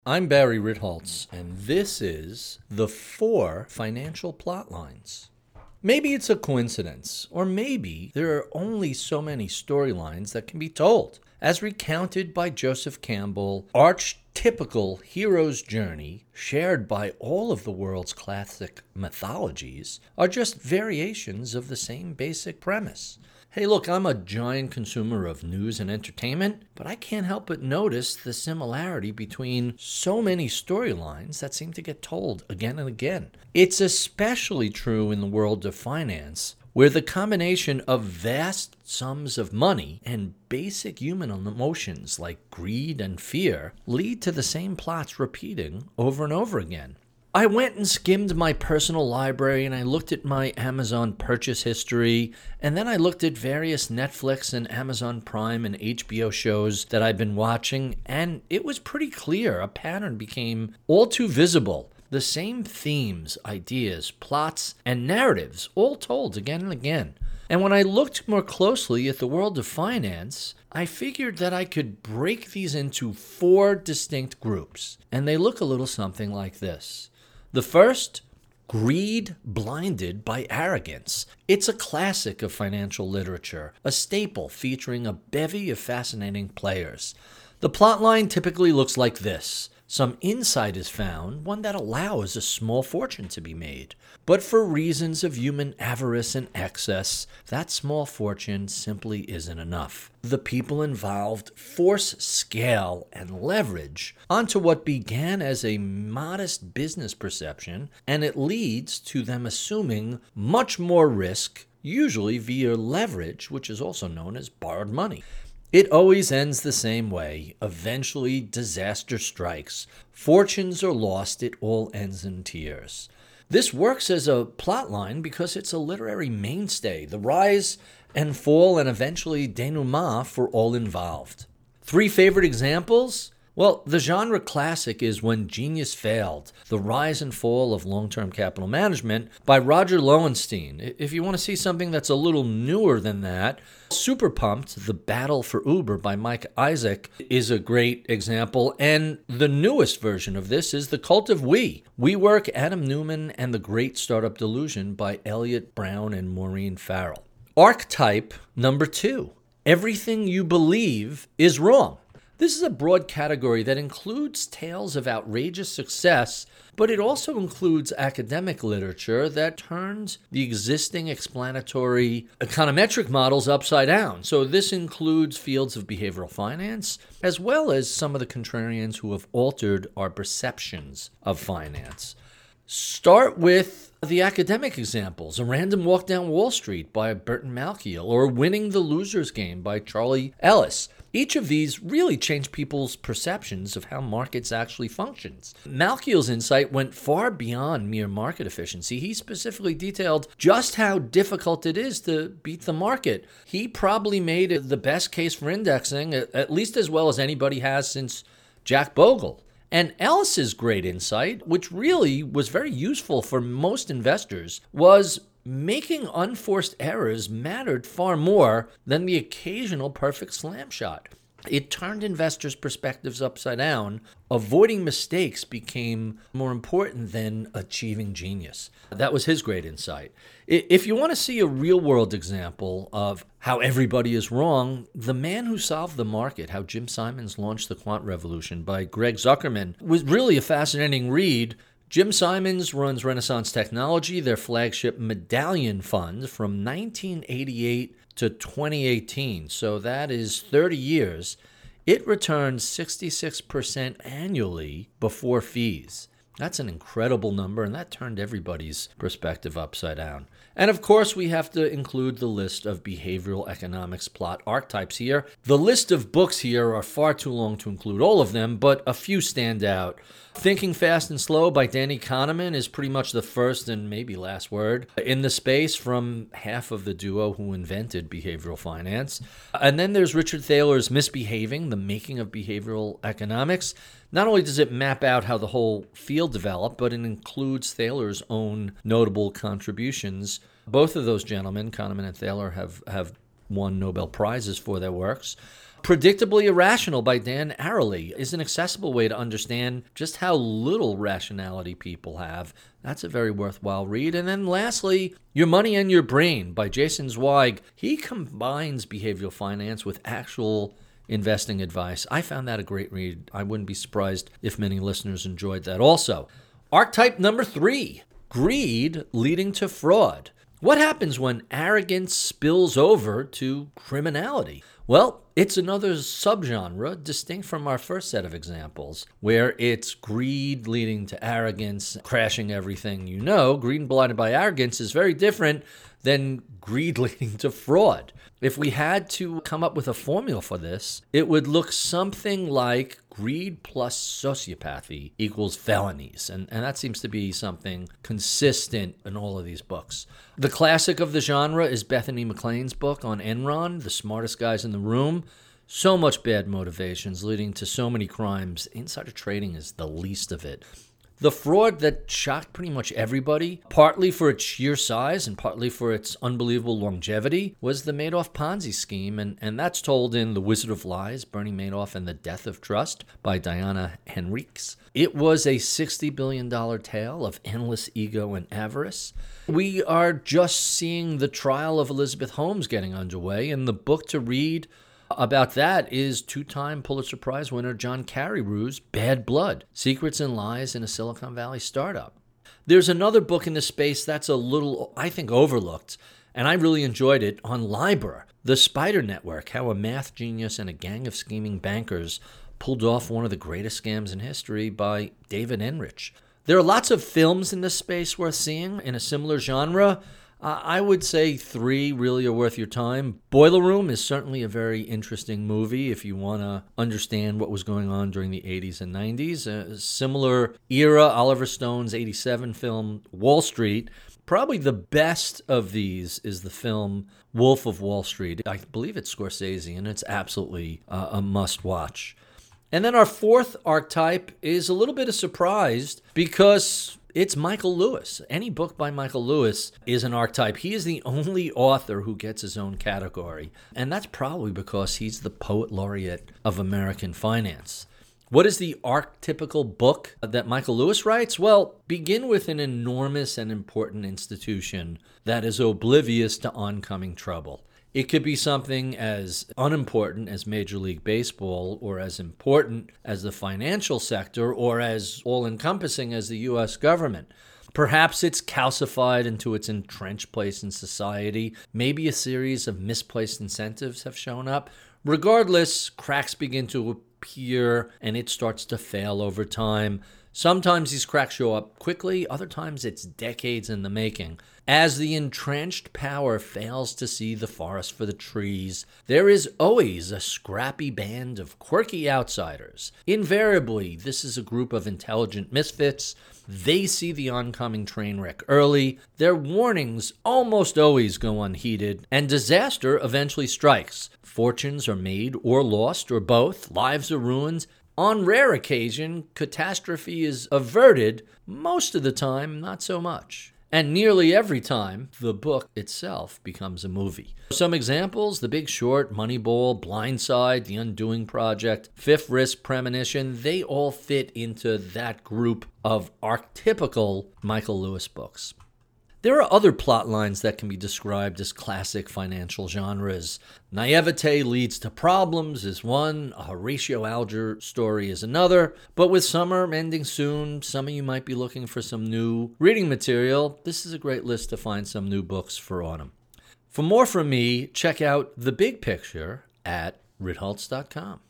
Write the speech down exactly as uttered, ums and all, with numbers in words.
I'm Barry Ritholtz, and this is The Four Financial Plotlines. Maybe it's a coincidence, or maybe there are only so many storylines that can be told. As recounted by Joseph Campbell, archetypical hero's journey, shared by all of the world's classic mythologies, are just variations of the same basic premise. Hey, look, I'm a giant consumer of news and entertainment, but I can't help but notice the similarity between so many storylines that seem to get told again and again. It's especially true in the world of finance, where the combination of vast sums of money and basic human emotions like greed and fear lead to the same plots repeating over and over again. I went and skimmed my personal library and I looked at my Amazon purchase history, and then I looked at various Netflix and Amazon Prime and H B O shows that I've been watching, and it was pretty clear a pattern became all too visible. The same themes, ideas, plots, and narratives all told again and again. And when I looked more closely at the world of finance, I figured that I could break these into four distinct groups, and they look a little something like this. The first, greed blinded by arrogance. It's a classic of financial literature, a staple featuring a bevy of fascinating players. The plotline typically looks like this. Some insight is found, one that allows a small fortune to be made. But for reasons of human avarice and excess, that small fortune simply isn't enough. The people involved force scale and leverage onto what began as a modest business perception, and it leads to them assuming much more risk, usually via leverage, which is also known as borrowed money. It always ends the same way. Eventually, disaster strikes. Fortunes are lost. It all ends in tears. This works as a plotline because it's a literary mainstay, the rise and fall and eventually denouement for all involved. Three favorite examples? Well, the genre classic is When Genius Failed, The Rise and Fall of Long-Term Capital Management by Roger Lowenstein. If you want to see something that's a little newer than that, Super Pumped, The Battle for Uber by Mike Isaac is a great example. And the newest version of this is The Cult of We, WeWork, Adam Neumann, and the Great Startup Delusion by Elliot Brown and Maureen Farrell. Archetype number two, Everything You Believe is Wrong. This is a broad category that includes tales of outrageous success, but it also includes academic literature that turns the existing explanatory econometric models upside down. So this includes fields of behavioral finance, as well as some of the contrarians who have altered our perceptions of finance. Start with the academic examples, A Random Walk Down Wall Street by Burton Malkiel, or Winning the Loser's Game by Charlie Ellis. Each of these really changed people's perceptions of how markets actually functions. Malkiel's insight went far beyond mere market efficiency. He specifically detailed just how difficult it is to beat the market. He probably made the best case for indexing, at least as well as anybody has since Jack Bogle. And Ellis's great insight, which really was very useful for most investors, was making unforced errors mattered far more than the occasional perfect slam shot. It turned investors' perspectives upside down. Avoiding mistakes became more important than achieving genius. That was his great insight. If you want to see a real-world example of how everybody is wrong, The Man Who Solved the Market, How Jim Simons Launched the Quant Revolution by Greg Zuckerman was really a fascinating read. Jim Simons runs Renaissance Technology, their flagship medallion fund, from nineteen eighty-eight to twenty eighteen. So that is thirty years. It returned sixty-six percent annually before fees. That's an incredible number, and that turned everybody's perspective upside down. And of course, we have to include the list of behavioral economics plot archetypes here. The list of books here are far too long to include all of them, but a few stand out. Thinking Fast and Slow by Danny Kahneman is pretty much the first and maybe last word in the space from half of the duo who invented behavioral finance. And then there's Richard Thaler's Misbehaving, The Making of Behavioral Economics. Not only does it map out how the whole field developed, but it includes Thaler's own notable contributions. Both of those gentlemen, Kahneman and Thaler, have, have won Nobel Prizes for their works. Predictably Irrational by Dan Ariely is an accessible way to understand just how little rationality people have. That's a very worthwhile read. And then lastly, Your Money and Your Brain by Jason Zweig. He combines behavioral finance with actual investing advice. I found that a great read. I wouldn't be surprised if many listeners enjoyed that also. Archetype number three, greed leading to fraud. What happens when arrogance spills over to criminality? Well, it's another subgenre distinct from our first set of examples, where it's greed leading to arrogance, crashing everything you know. Greed blinded by arrogance is very different than greed leading to fraud. If we had to come up with a formula for this, it would look something like greed plus sociopathy equals felonies. And, and that seems to be something consistent in all of these books. The classic of the genre is Bethany McLean's book on Enron, The Smartest Guys in the Room. So much bad motivations leading to so many crimes. Insider trading is the least of it. The fraud that shocked pretty much everybody, partly for its sheer size and partly for its unbelievable longevity, was the Madoff Ponzi scheme, and, and that's told in The Wizard of Lies, Bernie Madoff and the Death of Trust by Diana Henriques. It was a sixty billion dollars tale of endless ego and avarice. We are just seeing the trial of Elizabeth Holmes getting underway, and the book to read about that is two-time Pulitzer Prize winner John Carreyrou's Bad Blood, Secrets and Lies in a Silicon Valley Startup. There's another book in this space that's a little, I think, overlooked, and I really enjoyed it, on LIBOR, The Spider Network, how a math genius and a gang of scheming bankers pulled off one of the greatest scams in history by David Enrich. There are lots of films in this space worth seeing in a similar genre. Uh, I would say three really are worth your time. Boiler Room is certainly a very interesting movie if you want to understand what was going on during the eighties and nineties. A similar era, Oliver Stone's eighty-seven film Wall Street. Probably the best of these is the film Wolf of Wall Street. I believe it's Scorsese, and it's absolutely uh, a must-watch. And then our fourth archetype is a little bit of surprise because it's Michael Lewis. Any book by Michael Lewis is an archetype. He is the only author who gets his own category, and that's probably because he's the poet laureate of American finance. What is the archetypical book that Michael Lewis writes? Well, begin with an enormous and important institution that is oblivious to oncoming trouble. It could be something as unimportant as Major League Baseball, or as important as the financial sector, or as all-encompassing as the U S government. Perhaps it's calcified into its entrenched place in society. Maybe a series of misplaced incentives have shown up. Regardless, cracks begin to appear, and it starts to fail over time. Sometimes these cracks show up quickly, other times it's decades in the making. As the entrenched power fails to see the forest for the trees, there is always a scrappy band of quirky outsiders. Invariably, this is a group of intelligent misfits. They see the oncoming train wreck early. Their warnings almost always go unheeded, and disaster eventually strikes. Fortunes are made or lost, or both. Lives are ruined. On rare occasion, catastrophe is averted. Most of the time, not so much. And nearly every time, the book itself becomes a movie. Some examples: The Big Short, Moneyball, Blindside, The Undoing Project, Fifth Risk, Premonition. They all fit into that group of archetypical Michael Lewis books. There are other plot lines that can be described as classic financial genres. Naivete leads to problems is one, a Horatio Alger story is another, but with summer ending soon, some of you might be looking for some new reading material. This is a great list to find some new books for autumn. For more from me, check out The Big Picture at ritholtz dot com.